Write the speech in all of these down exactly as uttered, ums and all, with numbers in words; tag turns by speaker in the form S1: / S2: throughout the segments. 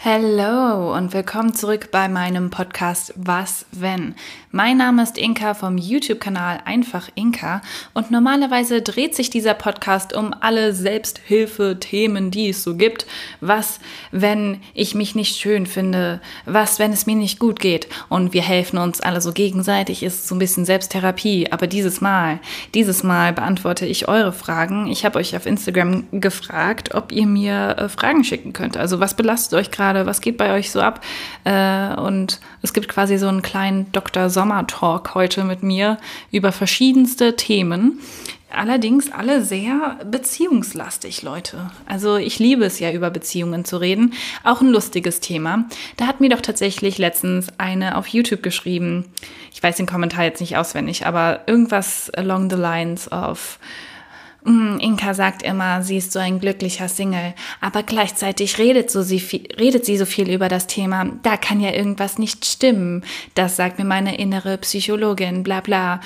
S1: Hallo und willkommen zurück bei meinem Podcast Was wenn? Mein Name ist Inka vom YouTube-Kanal Einfach Inka und normalerweise dreht sich dieser Podcast um alle Selbsthilfe-Themen, die es so gibt. Was, wenn ich mich nicht schön finde? Was, wenn es mir nicht gut geht? Und wir helfen uns alle so gegenseitig, ist so ein bisschen Selbsttherapie. Aber dieses Mal, dieses Mal beantworte ich eure Fragen. Ich habe euch auf Instagram gefragt, ob ihr mir äh, Fragen schicken könnt. Also was belastet euch gerade? Was geht bei euch so ab? Äh, und es gibt quasi so einen kleinen Doktor Sommer-Talk heute mit mir über verschiedenste Themen. Allerdings alle sehr beziehungslastig, Leute. Also ich liebe es ja, über Beziehungen zu reden. Auch ein lustiges Thema. Da hat mir doch tatsächlich letztens eine auf YouTube geschrieben. Ich weiß den Kommentar jetzt nicht auswendig, aber irgendwas along the lines of Inka sagt immer, sie ist so ein glücklicher Single, aber gleichzeitig redet, so sie viel, redet sie so viel über das Thema, da kann ja irgendwas nicht stimmen. Das sagt mir meine innere Psychologin, bla bla.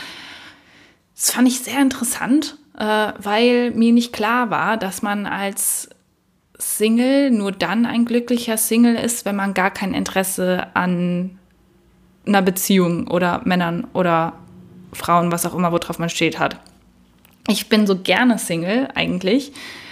S1: Das fand ich sehr interessant, äh, weil mir nicht klar war, dass man als Single nur dann ein glücklicher Single ist, wenn man gar kein Interesse an einer Beziehung oder Männern oder Frauen, was auch immer, worauf man steht, hat. Ich bin so gerne Single eigentlich,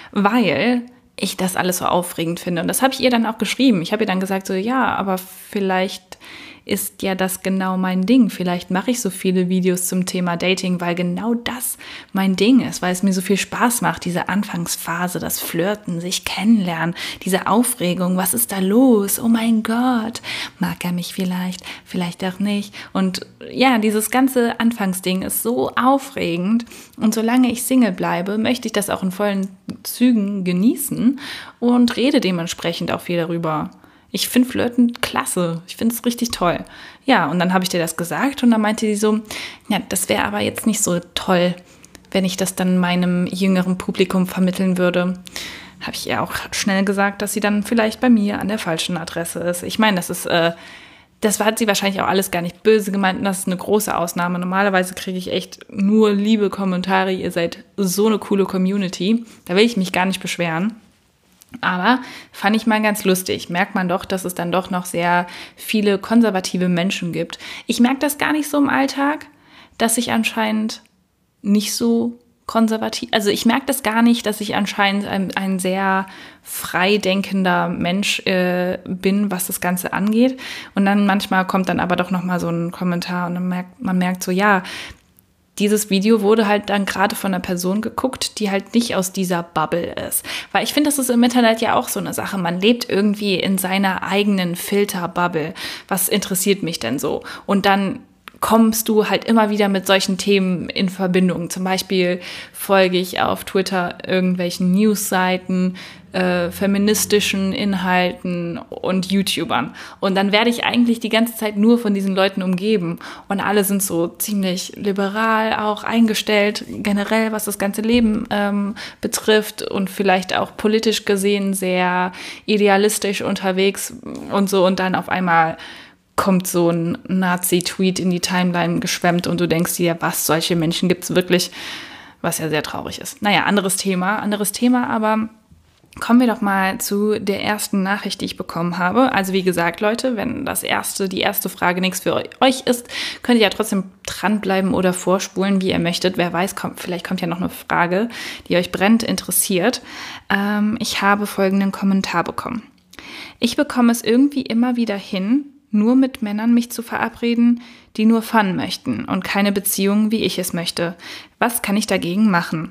S1: weil ich das alles so aufregend finde. Und das habe ich ihr dann auch geschrieben. Ich habe ihr dann gesagt, so ja, aber vielleicht ist ja das genau mein Ding. Vielleicht mache ich so viele Videos zum Thema Dating, weil genau das mein Ding ist, weil es mir so viel Spaß macht, diese Anfangsphase, das Flirten, sich kennenlernen, diese Aufregung, was ist da los? Oh mein Gott, mag er mich vielleicht, vielleicht auch nicht. Und ja, dieses ganze Anfangsding ist so aufregend und solange ich Single bleibe, möchte ich das auch in vollen Zügen genießen und rede dementsprechend auch viel darüber. Ich finde Flirten klasse. Ich finde es richtig toll. Ja, und dann habe ich dir das gesagt und dann meinte sie so, ja, das wäre aber jetzt nicht so toll, wenn ich das dann meinem jüngeren Publikum vermitteln würde. Habe ich ihr auch schnell gesagt, dass sie dann vielleicht bei mir an der falschen Adresse ist. Ich meine, das ist, äh, das hat sie wahrscheinlich auch alles gar nicht böse gemeint und das ist eine große Ausnahme. Normalerweise kriege ich echt nur liebe Kommentare. Ihr seid so eine coole Community. Da will ich mich gar nicht beschweren. Aber fand ich mal ganz lustig. Merkt man doch, dass es dann doch noch sehr viele konservative Menschen gibt. Ich merke das gar nicht so im Alltag, dass ich anscheinend nicht so konservativ, also ich merke das gar nicht, dass ich anscheinend ein, ein sehr freidenkender Mensch äh, bin, was das Ganze angeht. Und dann manchmal kommt dann aber doch nochmal so ein Kommentar und dann merkt, man merkt so, ja, dieses Video wurde halt dann gerade von einer Person geguckt, die halt nicht aus dieser Bubble ist. Weil ich finde, das ist im Internet ja auch so eine Sache. Man lebt irgendwie in seiner eigenen Filterbubble. Was interessiert mich denn so? Und dann kommst du halt immer wieder mit solchen Themen in Verbindung. Zum Beispiel folge ich auf Twitter irgendwelchen Newsseiten, äh, feministischen Inhalten und YouTubern. Und dann werde ich eigentlich die ganze Zeit nur von diesen Leuten umgeben. Und alle sind so ziemlich liberal auch eingestellt, generell was das ganze Leben ähm, betrifft und vielleicht auch politisch gesehen sehr idealistisch unterwegs und so. Und dann auf einmal kommt so ein Nazi-Tweet in die Timeline geschwemmt und du denkst dir, was, solche Menschen gibt es wirklich, was ja sehr traurig ist. Naja, anderes Thema, anderes Thema, aber kommen wir doch mal zu der ersten Nachricht, die ich bekommen habe. Also wie gesagt, Leute, wenn das erste, die erste Frage nichts für euch ist, könnt ihr ja trotzdem dranbleiben oder vorspulen, wie ihr möchtet. Wer weiß, kommt, vielleicht kommt ja noch eine Frage, die euch brennend interessiert. Ähm, ich habe folgenden Kommentar bekommen. Ich bekomme es irgendwie immer wieder hin, nur mit Männern mich zu verabreden, die nur Fun möchten und keine Beziehung, wie ich es möchte. Was kann ich dagegen machen?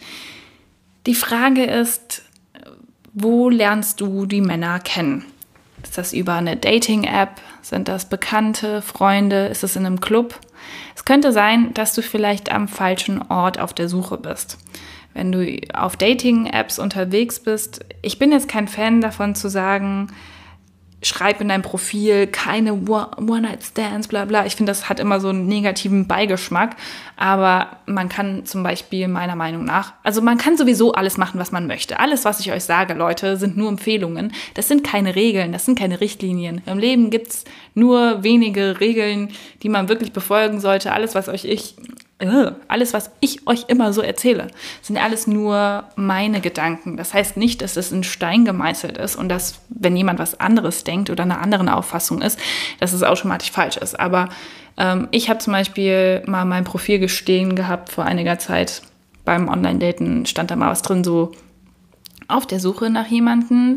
S1: Die Frage ist, wo lernst du die Männer kennen? Ist das über eine Dating-App? Sind das Bekannte, Freunde? Ist es in einem Club? Es könnte sein, dass du vielleicht am falschen Ort auf der Suche bist. Wenn du auf Dating-Apps unterwegs bist, ich bin jetzt kein Fan davon zu sagen, schreib in dein Profil keine One-Night-Stands, bla bla. Ich finde, das hat immer so einen negativen Beigeschmack. Aber man kann zum Beispiel meiner Meinung nach, also man kann sowieso alles machen, was man möchte. Alles, was ich euch sage, Leute, sind nur Empfehlungen. Das sind keine Regeln, das sind keine Richtlinien. Im Leben gibt's nur wenige Regeln, die man wirklich befolgen sollte. Alles, was euch ich äh, alles, was ich euch immer so erzähle, sind alles nur meine Gedanken. Das heißt nicht, dass es in Stein gemeißelt ist und dass, wenn jemand was anderes denkt oder einer anderen Auffassung ist, dass es automatisch falsch ist. Aber ähm, ich habe zum Beispiel mal mein Profil gestehen gehabt vor einiger Zeit. Beim Online-Daten stand da mal was drin, so auf der Suche nach jemandem,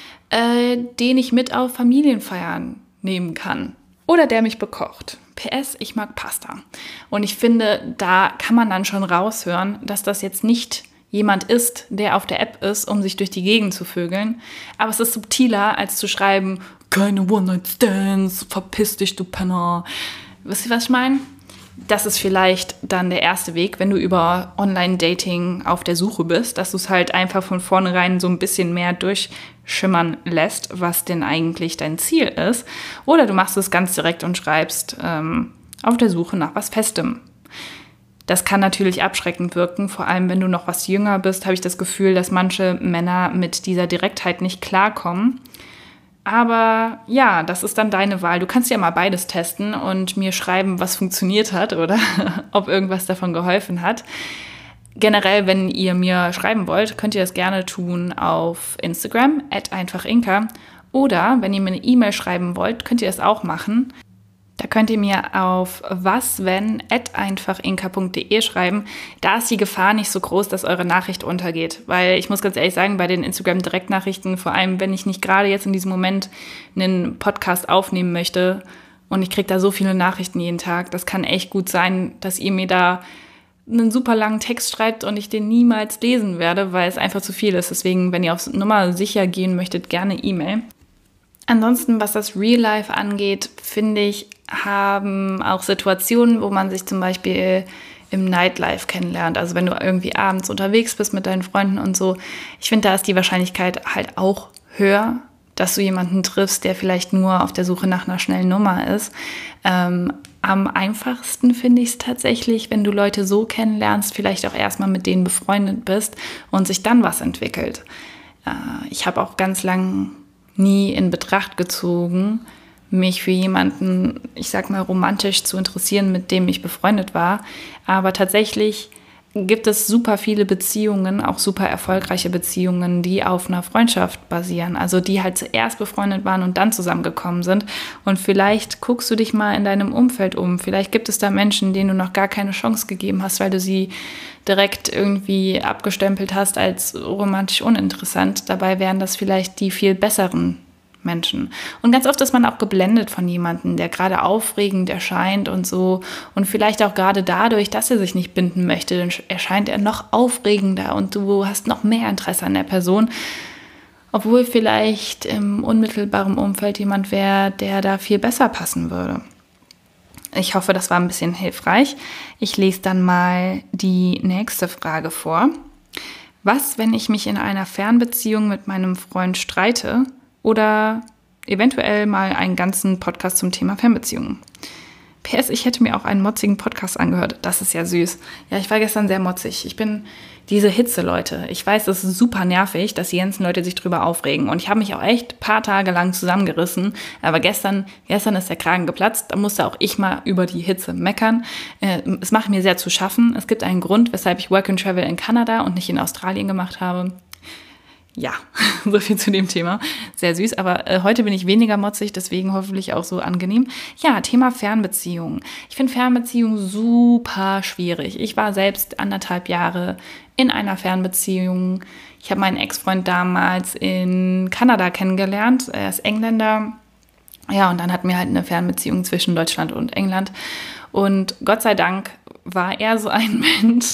S1: äh, den ich mit auf Familienfeiern nehmen kann oder der mich bekocht. P S, ich mag Pasta. Und ich finde, da kann man dann schon raushören, dass das jetzt nicht jemand ist, der auf der App ist, um sich durch die Gegend zu vögeln. Aber es ist subtiler, als zu schreiben, keine One-Night-Stands, verpiss dich, du Penner. Wisst ihr, was ich meine? Das ist vielleicht dann der erste Weg, wenn du über Online-Dating auf der Suche bist, dass du es halt einfach von vornherein so ein bisschen mehr durchschimmern lässt, was denn eigentlich dein Ziel ist. Oder du machst es ganz direkt und schreibst ähm, auf der Suche nach was Festem. Das kann natürlich abschreckend wirken, vor allem wenn du noch was jünger bist, habe ich das Gefühl, dass manche Männer mit dieser Direktheit nicht klarkommen. Aber ja, das ist dann deine Wahl. Du kannst ja mal beides testen und mir schreiben, was funktioniert hat oder ob irgendwas davon geholfen hat. Generell, wenn ihr mir schreiben wollt, könnt ihr das gerne tun auf Instagram, at einfachinka. Oder wenn ihr mir eine E-Mail schreiben wollt, könnt ihr das auch machen. Da könnt ihr mir auf waswen at einfachinka punkt de schreiben. Da ist die Gefahr nicht so groß, dass eure Nachricht untergeht. Weil ich muss ganz ehrlich sagen, bei den Instagram-Direktnachrichten, vor allem wenn ich nicht gerade jetzt in diesem Moment einen Podcast aufnehmen möchte und ich kriege da so viele Nachrichten jeden Tag, das kann echt gut sein, dass ihr mir da einen super langen Text schreibt und ich den niemals lesen werde, weil es einfach zu viel ist. Deswegen, wenn ihr auf Nummer sicher gehen möchtet, gerne E-Mail. Ansonsten, was das Real Life angeht, finde ich, haben auch Situationen, wo man sich zum Beispiel im Nightlife kennenlernt. Also wenn du irgendwie abends unterwegs bist mit deinen Freunden und so. Ich finde, da ist die Wahrscheinlichkeit halt auch höher, dass du jemanden triffst, der vielleicht nur auf der Suche nach einer schnellen Nummer ist. Ähm, am einfachsten finde ich es tatsächlich, wenn du Leute so kennenlernst, vielleicht auch erstmal mit denen befreundet bist und sich dann was entwickelt. Äh, ich habe auch ganz lang nie in Betracht gezogen, mich für jemanden, ich sag mal, romantisch zu interessieren, mit dem ich befreundet war. Aber tatsächlich gibt es super viele Beziehungen, auch super erfolgreiche Beziehungen, die auf einer Freundschaft basieren. Also die halt zuerst befreundet waren und dann zusammengekommen sind. Und vielleicht guckst du dich mal in deinem Umfeld um. Vielleicht gibt es da Menschen, denen du noch gar keine Chance gegeben hast, weil du sie direkt irgendwie abgestempelt hast als romantisch uninteressant. Dabei wären das vielleicht die viel besseren Menschen. Und ganz oft ist man auch geblendet von jemandem, der gerade aufregend erscheint und so. Und vielleicht auch gerade dadurch, dass er sich nicht binden möchte, dann erscheint er noch aufregender und du hast noch mehr Interesse an der Person. Obwohl vielleicht im unmittelbaren Umfeld jemand wäre, der da viel besser passen würde. Ich hoffe, das war ein bisschen hilfreich. Ich lese dann mal die nächste Frage vor. Was, wenn ich mich in einer Fernbeziehung mit meinem Freund streite? Oder eventuell mal einen ganzen Podcast zum Thema Fernbeziehungen. P S, ich hätte mir auch einen motzigen Podcast angehört. Das ist ja süß. Ja, ich war gestern sehr motzig. Ich bin diese Hitze, Leute. Ich weiß, das ist super nervig, dass die ganzen Leute sich drüber aufregen. Und ich habe mich auch echt ein paar Tage lang zusammengerissen. Aber gestern, gestern ist der Kragen geplatzt. Da musste auch ich mal über die Hitze meckern. Es macht mir sehr zu schaffen. Es gibt einen Grund, weshalb ich Work and Travel in Kanada und nicht in Australien gemacht habe. Ja, so viel zu dem Thema. Sehr süß, aber äh, heute bin ich weniger motzig, deswegen hoffentlich auch so angenehm. Ja, Thema Fernbeziehungen. Ich finde Fernbeziehungen super schwierig. Ich war selbst anderthalb Jahre in einer Fernbeziehung. Ich habe meinen Ex-Freund damals in Kanada kennengelernt. Er ist Engländer. Ja, und dann hatten wir halt eine Fernbeziehung zwischen Deutschland und England. Und Gott sei Dank war er so ein Mensch,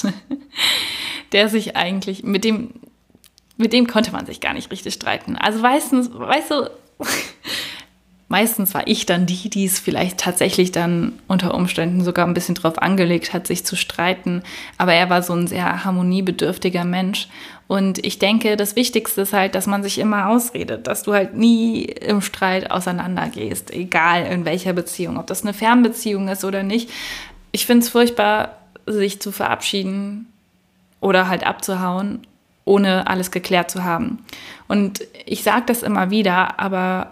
S1: der sich eigentlich mit dem... Mit dem konnte man sich gar nicht richtig streiten. Also meistens, weißt du, meistens war ich dann die, die es vielleicht tatsächlich dann unter Umständen sogar ein bisschen drauf angelegt hat, sich zu streiten. Aber er war so ein sehr harmoniebedürftiger Mensch. Und ich denke, das Wichtigste ist halt, dass man sich immer ausredet, dass du halt nie im Streit auseinandergehst, egal in welcher Beziehung, ob das eine Fernbeziehung ist oder nicht. Ich finde es furchtbar, sich zu verabschieden oder halt abzuhauen, ohne alles geklärt zu haben. Und ich sage das immer wieder, aber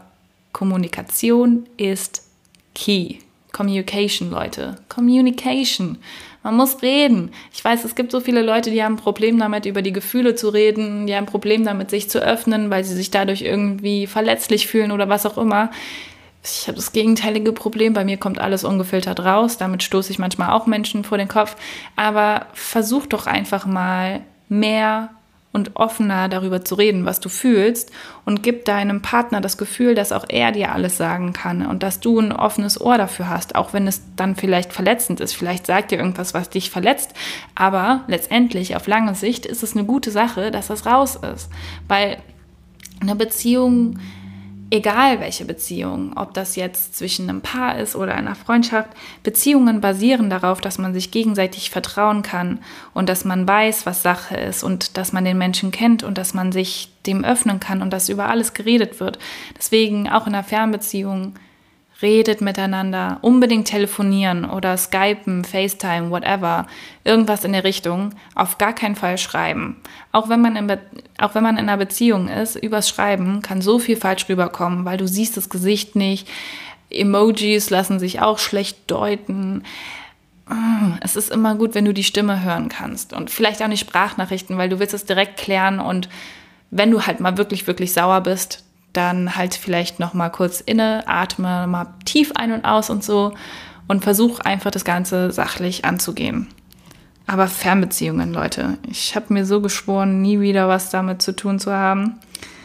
S1: Kommunikation ist key. Communication, Leute. Communication. Man muss reden. Ich weiß, es gibt so viele Leute, die haben ein Problem damit, über die Gefühle zu reden, die haben ein Problem damit, sich zu öffnen, weil sie sich dadurch irgendwie verletzlich fühlen oder was auch immer. Ich habe das gegenteilige Problem, bei mir kommt alles ungefiltert raus, damit stoße ich manchmal auch Menschen vor den Kopf, aber versuch doch einfach mal mehr und offener darüber zu reden, was du fühlst, und gib deinem Partner das Gefühl, dass auch er dir alles sagen kann und dass du ein offenes Ohr dafür hast, auch wenn es dann vielleicht verletzend ist. Vielleicht sagt dir irgendwas, was dich verletzt, aber letztendlich auf lange Sicht ist es eine gute Sache, dass das raus ist, weil eine Beziehung, egal welche Beziehung, ob das jetzt zwischen einem Paar ist oder einer Freundschaft, Beziehungen basieren darauf, dass man sich gegenseitig vertrauen kann und dass man weiß, was Sache ist und dass man den Menschen kennt und dass man sich dem öffnen kann und dass über alles geredet wird. Deswegen auch in einer Fernbeziehung, redet miteinander, unbedingt telefonieren oder Skypen, FaceTime, whatever, irgendwas in der Richtung, auf gar keinen Fall schreiben. Auch wenn man in, Be- auch wenn man in einer Beziehung ist, übers Schreiben kann so viel falsch rüberkommen, weil du siehst das Gesicht nicht, Emojis lassen sich auch schlecht deuten. Es ist immer gut, wenn du die Stimme hören kannst und vielleicht auch nicht Sprachnachrichten, weil du willst es direkt klären, und wenn du halt mal wirklich, wirklich sauer bist, dann halt vielleicht noch mal kurz inne, atme mal tief ein und aus und so und versuch einfach das Ganze sachlich anzugehen. Aber Fernbeziehungen, Leute, ich habe mir so geschworen, nie wieder was damit zu tun zu haben.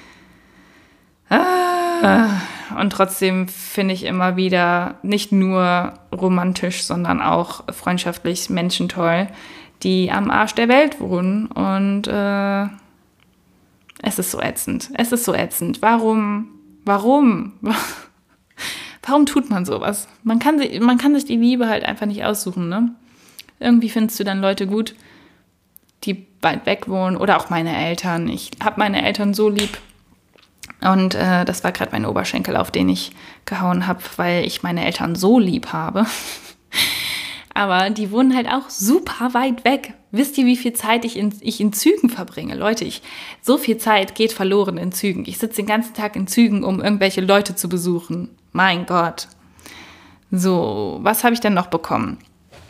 S1: Und trotzdem finde ich immer wieder nicht nur romantisch, sondern auch freundschaftlich Menschen toll, die am Arsch der Welt wohnen, und äh, Es ist so ätzend. Es ist so ätzend. Warum? Warum? Warum tut man sowas? Man kann, sich, man kann sich die Liebe halt einfach nicht aussuchen, ne? Irgendwie findest du dann Leute gut, die weit weg wohnen, oder auch meine Eltern. Ich habe meine Eltern so lieb. Und äh, das war gerade mein Oberschenkel, auf den ich gehauen habe, weil ich meine Eltern so lieb habe. Aber die wohnen halt auch super weit weg. Wisst ihr, wie viel Zeit ich in, ich in Zügen verbringe? Leute, ich, so viel Zeit geht verloren in Zügen. Ich sitze den ganzen Tag in Zügen, um irgendwelche Leute zu besuchen. Mein Gott. So, was habe ich denn noch bekommen?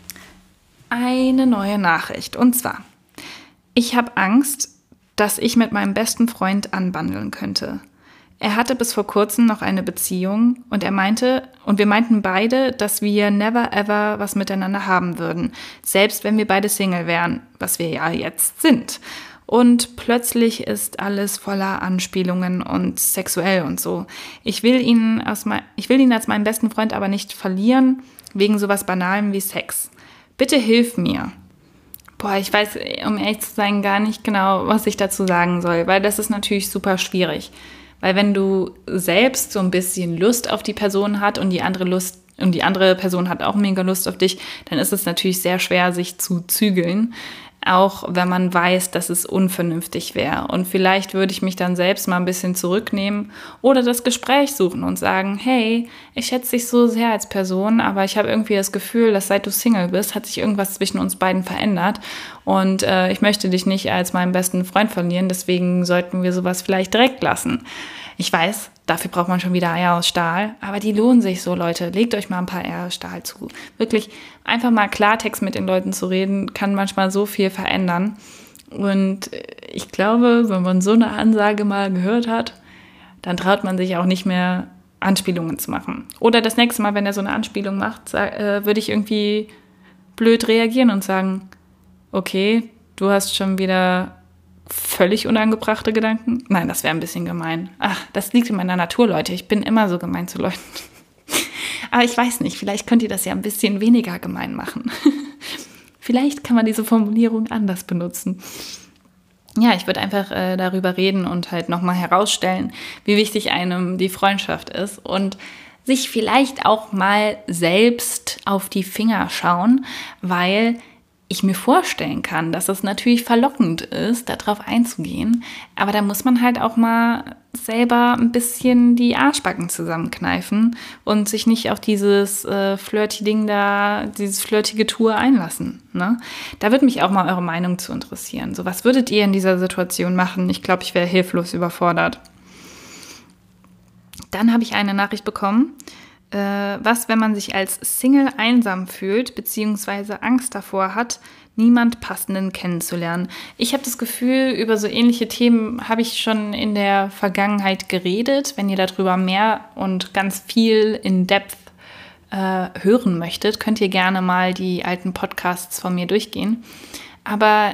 S1: Eine neue Nachricht. Und zwar, ich habe Angst, dass ich mit meinem besten Freund anbandeln könnte. Er hatte bis vor kurzem noch eine Beziehung und er meinte, und wir meinten beide, dass wir never ever was miteinander haben würden, selbst wenn wir beide Single wären, was wir ja jetzt sind. Und plötzlich ist alles voller Anspielungen und sexuell und so. Ich will ihn, aus mein, ich will ihn als meinen besten Freund aber nicht verlieren, wegen sowas Banalem wie Sex. Bitte hilf mir. Boah, ich weiß, um ehrlich zu sein, gar nicht genau, was ich dazu sagen soll, weil das ist natürlich super schwierig. Weil wenn du selbst so ein bisschen Lust auf die Person hat und die andere Lust und die andere Person hat auch mega Lust auf dich, dann ist es natürlich sehr schwer, sich zu zügeln, auch wenn man weiß, dass es unvernünftig wäre. Und vielleicht würde ich mich dann selbst mal ein bisschen zurücknehmen oder das Gespräch suchen und sagen, hey, ich schätze dich so sehr als Person, aber ich habe irgendwie das Gefühl, dass seit du Single bist, hat sich irgendwas zwischen uns beiden verändert und äh, ich möchte dich nicht als meinen besten Freund verlieren, deswegen sollten wir sowas vielleicht direkt lassen. Ich weiß, dafür braucht man schon wieder Eier aus Stahl, aber die lohnen sich so, Leute. Legt euch mal ein paar Eier aus Stahl zu. Wirklich einfach mal Klartext mit den Leuten zu reden, kann manchmal so viel verändern. Und ich glaube, wenn man so eine Ansage mal gehört hat, dann traut man sich auch nicht mehr, Anspielungen zu machen. Oder das nächste Mal, wenn er so eine Anspielung macht, sag, äh, würde ich irgendwie blöd reagieren und sagen, okay, du hast schon wieder völlig unangebrachte Gedanken? Nein, das wäre ein bisschen gemein. Ach, das liegt in meiner Natur, Leute. Ich bin immer so gemein zu Leuten. Aber ich weiß nicht, vielleicht könnt ihr das ja ein bisschen weniger gemein machen. Vielleicht kann man diese Formulierung anders benutzen. Ja, ich würde einfach äh, darüber reden und halt nochmal herausstellen, wie wichtig einem die Freundschaft ist und sich vielleicht auch mal selbst auf die Finger schauen, weil ich mir vorstellen kann, dass es natürlich verlockend ist, darauf einzugehen, aber da muss man halt auch mal selber ein bisschen die Arschbacken zusammenkneifen und sich nicht auf dieses äh, Flirty-Ding da, dieses flirtige Tour einlassen. Ne? Da würde mich auch mal eure Meinung zu interessieren. So, was würdet ihr in dieser Situation machen? Ich glaube, ich wäre hilflos überfordert. Dann habe ich eine Nachricht bekommen. Äh, was, wenn man sich als Single einsam fühlt, beziehungsweise Angst davor hat, niemand Passenden kennenzulernen? Ich habe das Gefühl, über so ähnliche Themen habe ich schon in der Vergangenheit geredet. Wenn ihr darüber mehr und ganz viel in Depth äh, hören möchtet, könnt ihr gerne mal die alten Podcasts von mir durchgehen. Aber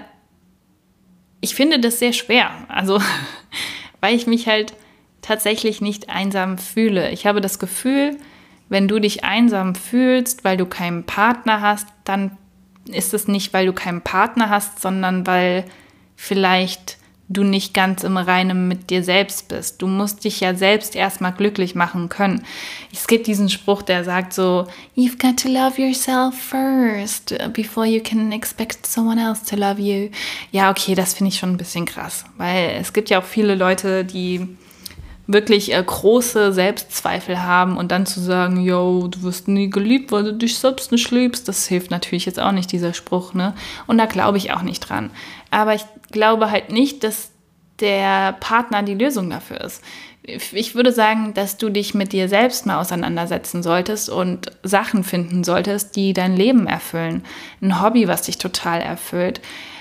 S1: ich finde das sehr schwer, also weil ich mich halt tatsächlich nicht einsam fühle. Ich habe das Gefühl, wenn du dich einsam fühlst, weil du keinen Partner hast, dann ist es nicht, weil du keinen Partner hast, sondern weil vielleicht du nicht ganz im Reinen mit dir selbst bist. Du musst dich ja selbst erstmal glücklich machen können. Es gibt diesen Spruch, der sagt so, you've got to love yourself first, before you can expect someone else to love you. Ja, okay, das finde ich schon ein bisschen krass, weil es gibt ja auch viele Leute, die wirklich äh, große Selbstzweifel haben und dann zu sagen, yo, du wirst nie geliebt, weil du dich selbst nicht liebst, das hilft natürlich jetzt auch nicht, dieser Spruch, ne? Und da glaube ich auch nicht dran. Aber ich glaube halt nicht, dass der Partner die Lösung dafür ist. Ich würde sagen, dass du dich mit dir selbst mal auseinandersetzen solltest und Sachen finden solltest, die dein Leben erfüllen. Ein Hobby, was dich total erfüllt.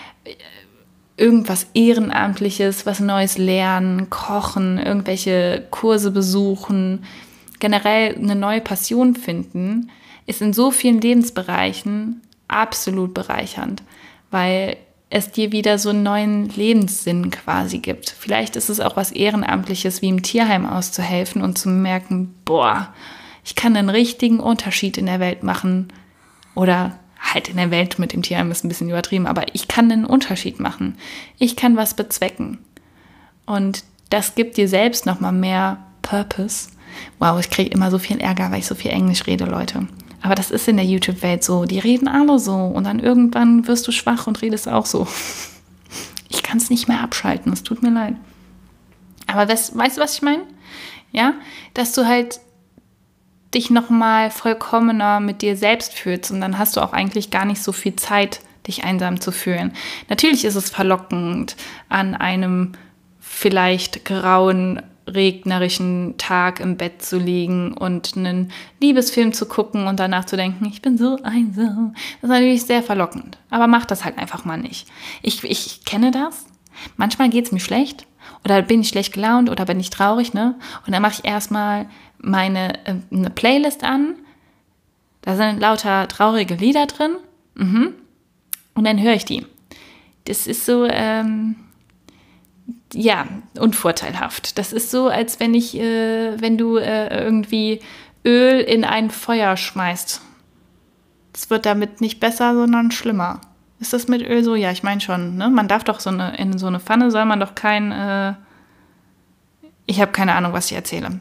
S1: Irgendwas Ehrenamtliches, was Neues lernen, kochen, irgendwelche Kurse besuchen, generell eine neue Passion finden, ist in so vielen Lebensbereichen absolut bereichernd, weil es dir wieder so einen neuen Lebenssinn quasi gibt. Vielleicht ist es auch was Ehrenamtliches, wie im Tierheim auszuhelfen und zu merken, boah, ich kann einen richtigen Unterschied in der Welt machen oder halt in der Welt mit dem Tierheim ist ein bisschen übertrieben, aber ich kann einen Unterschied machen. Ich kann was bezwecken. Und das gibt dir selbst nochmal mehr Purpose. Wow, ich kriege immer so viel Ärger, weil ich so viel Englisch rede, Leute. Aber das ist in der YouTube-Welt so. Die reden alle so und dann irgendwann wirst du schwach und redest auch so. Ich kann es nicht mehr abschalten, es tut mir leid. Aber weißt, weißt du, was ich meine? Ja, dass du halt dich nochmal vollkommener mit dir selbst fühlst und dann hast du auch eigentlich gar nicht so viel Zeit, dich einsam zu fühlen. Natürlich ist es verlockend, an einem vielleicht grauen, regnerischen Tag im Bett zu liegen und einen Liebesfilm zu gucken und danach zu denken, ich bin so einsam. Das ist natürlich sehr verlockend, aber mach das halt einfach mal nicht. Ich, ich kenne das. Manchmal geht es mir schlecht oder bin ich schlecht gelaunt oder bin ich traurig, ne? Und dann mache ich erstmal meine äh, eine Playlist an. Da sind lauter traurige Lieder drin. Mhm. Und dann höre ich die. Das ist so, ähm, ja, unvorteilhaft. Das ist so, als wenn ich, äh, wenn du äh, irgendwie Öl in ein Feuer schmeißt. Es wird damit nicht besser, sondern schlimmer. Ist das mit Öl so? Ja, ich meine schon. Ne? Man darf doch so eine, in so eine Pfanne soll man doch kein, äh, ich habe keine Ahnung, was ich erzähle.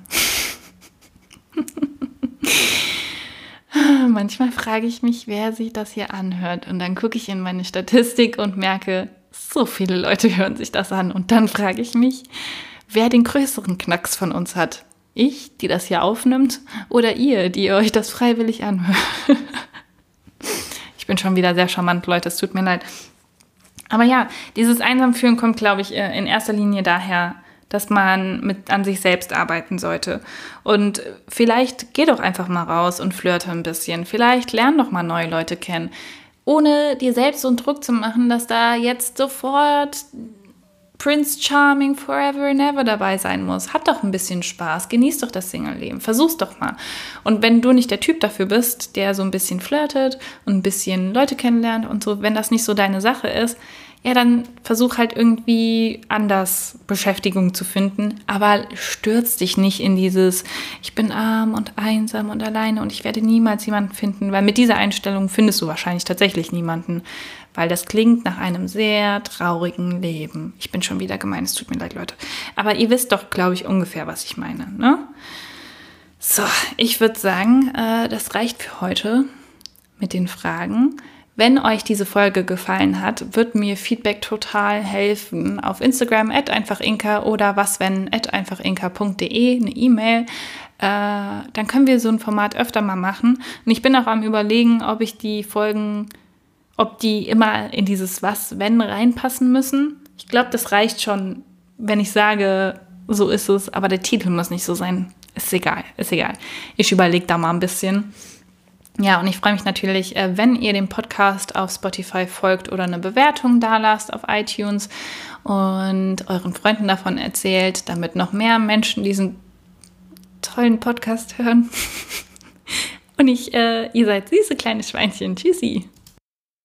S1: Manchmal frage ich mich, wer sich das hier anhört. Und dann gucke ich in meine Statistik und merke, so viele Leute hören sich das an. Und dann frage ich mich, wer den größeren Knacks von uns hat. Ich, die das hier aufnimmt, oder ihr, die euch das freiwillig anhört. Ich bin schon wieder sehr charmant, Leute, es tut mir leid. Aber ja, dieses Einsamfühlen kommt, glaube ich, in erster Linie daher, dass man mit an sich selbst arbeiten sollte. Und vielleicht geh doch einfach mal raus und flirte ein bisschen. Vielleicht lern doch mal neue Leute kennen. Ohne dir selbst so einen Druck zu machen, dass da jetzt sofort Prince Charming Forever and Ever dabei sein muss. Hat doch ein bisschen Spaß. Genieß doch das Single-Leben. Versuch's doch mal. Und wenn du nicht der Typ dafür bist, der so ein bisschen flirtet und ein bisschen Leute kennenlernt und so, wenn das nicht so deine Sache ist, ja, dann versuch halt irgendwie anders Beschäftigung zu finden, aber stürz dich nicht in dieses, ich bin arm und einsam und alleine und ich werde niemals jemanden finden, weil mit dieser Einstellung findest du wahrscheinlich tatsächlich niemanden, weil das klingt nach einem sehr traurigen Leben. Ich bin schon wieder gemein, es tut mir leid, Leute. Aber ihr wisst doch, glaube ich, ungefähr, was ich meine, ne? So, ich würde sagen, äh, das reicht für heute mit den Fragen. Wenn euch diese Folge gefallen hat, wird mir Feedback total helfen. Auf Instagram at einfachinka oder waswenn at einfachinka punkt de, eine E-Mail. Äh, dann können wir so ein Format öfter mal machen. Und ich bin auch am Überlegen, ob ich die Folgen, ob die immer in dieses Was-Wenn reinpassen müssen. Ich glaube, das reicht schon, wenn ich sage, so ist es, aber der Titel muss nicht so sein. Ist egal, ist egal. Ich überlege da mal ein bisschen. Ja, und ich freue mich natürlich, wenn ihr dem Podcast auf Spotify folgt oder eine Bewertung da lasst auf iTunes und euren Freunden davon erzählt, damit noch mehr Menschen diesen tollen Podcast hören. Und ich, äh, ihr seid süße kleine Schweinchen. Tschüssi.